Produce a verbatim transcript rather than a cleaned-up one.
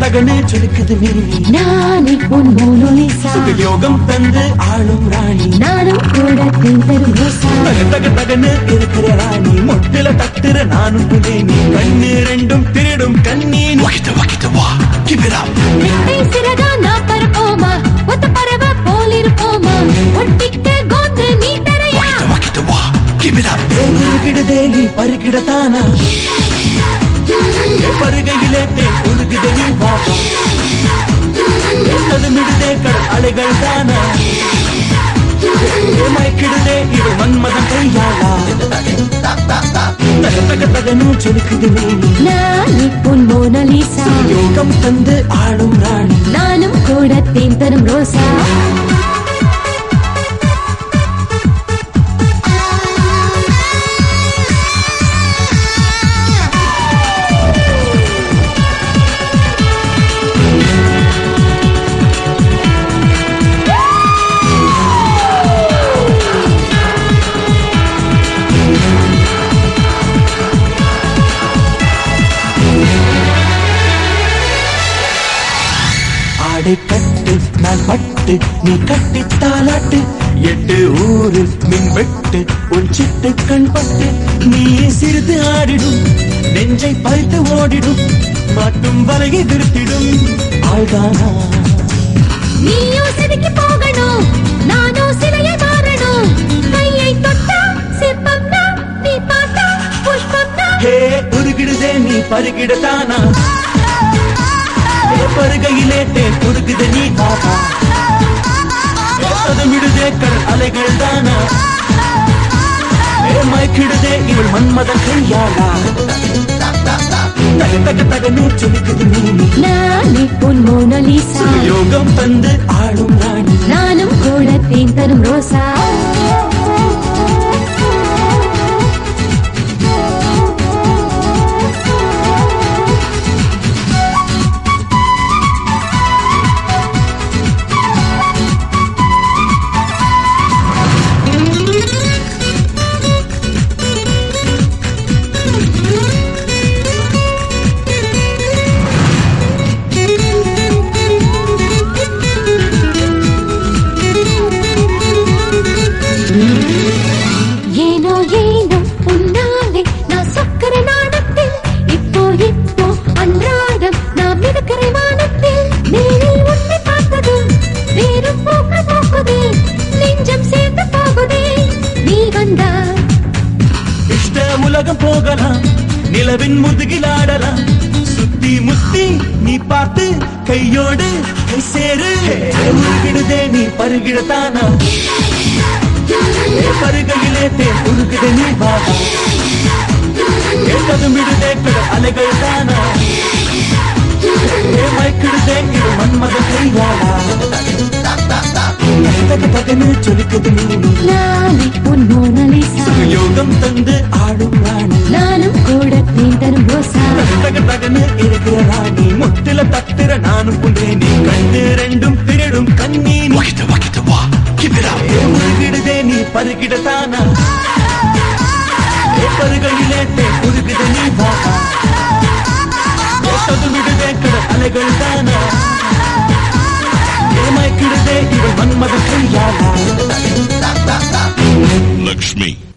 தகனே சொடுக்குது மீறி நானே உன் மோனோலிசா யோகம் தந்து ஆளும் ராணி நானும் கூட தரும் ரோசா தக தக தகனு இருக்கிற ராணி மொட்டில தட்டுற நானும் புதே நீ கண்ணு ரெண்டும் திருடும் கண்ணீன் வகிட்ட வகிட்ட வா give it up ரெட்டை சிறகா நான் பறப்போமா ஒத்த பறவை போல் இருப்போமா ஒட்டிக்க கோந்து நீ தரையா வகிட்ட வகிட்ட வா give it up உருகிடுதே நீ பருகிடத்தானா பருகையிலே தேன் உருகுதே நீ பாப்பா கதுமிடுதே கடல் அலைகள் தானா மயக்கிடுதே இது மன்மதன் கையாளா தக தக தகனு சொடுக்குது மீறி நானே உன் மோனோலிசா யோகம் தந்து ஆளும் ராணி நானும் கூட தேன் தரும் ரோசா ஆடை கட்டு நான் பட்டு நீ கட்டி தாலாட்டு எட்டு ஊரு மின் வெட்டு உன் சிட்டு கண் பட்டு நீ சிறிது ஆடிடும் நெஞ்சை பறித்து ஓடிடும் மாட்டும் வலையை திருத்திடும் ஆழ்தானா நீயோ செதுக்கி போகணும் நானோ சிலையை மாறணும் கையை தொட்டா சிற்பம் தான் நீ பார்த்தா புஷ்பம் தான் ஹே உருகிடுதே நீ பருகிடத்தானா பருகையிலே தேன் உருகுது நீ பாப்பா சதமிடுதே கடல் அலைகள் தானா மயக்கிடுதே இவள் மன்மத கையாளா தக தக தகனு சொடுக்குது மீறி நானே உன் மோனோலிசா யோகம் தந்து ஆளும் ராணி நானும் கூட தேன் தரும் ரோசா ஏனோ ஏனோ உன்னாலே நான் சொக்கர நாடத்தில் இப்போ இப்போ அன்றாடம் நான் மிதக்கிற வானத்தில் நேரில் உன்னை பார்த்ததும் வேறும் போக்க போக்குதே நெஞ்சம் சேர்ந்து போகுதே நீ வந்தா இஷ்ட உலகம் போகலாம் நிலவின் முதுகில் ஆடலாம் சுத்தி முத்தி நீ பார்த்து கையோடு கை சேரு உருகிடுதே நீ பருகிடத்தானா பருகையிலே தேன் உருகுதே நீ பாபா கதுமிடுதே கடல் அலைகள் தானா மயக்கிடுதே இது மன்மத கையாளா தக தகனு சொடுக்குது மீறி நானே உன் மோனோலிசா யோகம் தந்து ஆடும் ராணி நானும் கூட தேன் தரும் ரோசா தக தகனு இருக்கிற ராணி முட்டில தட்டுற நானும் புள்ளே நீ கண்டு ரெண்டும் திருடும் கண்ணீன் வகிட்ட வகிட்ட வா give it up உருகிடுதே நீ பருகிடத்தானா பருகையிலே தேன் உருகுது நீ பாப்பா சதுமிடுதே கடல் அலைகள் தானா மயக்கிடுதே இவள் மன்மத கையாளா Lakshmi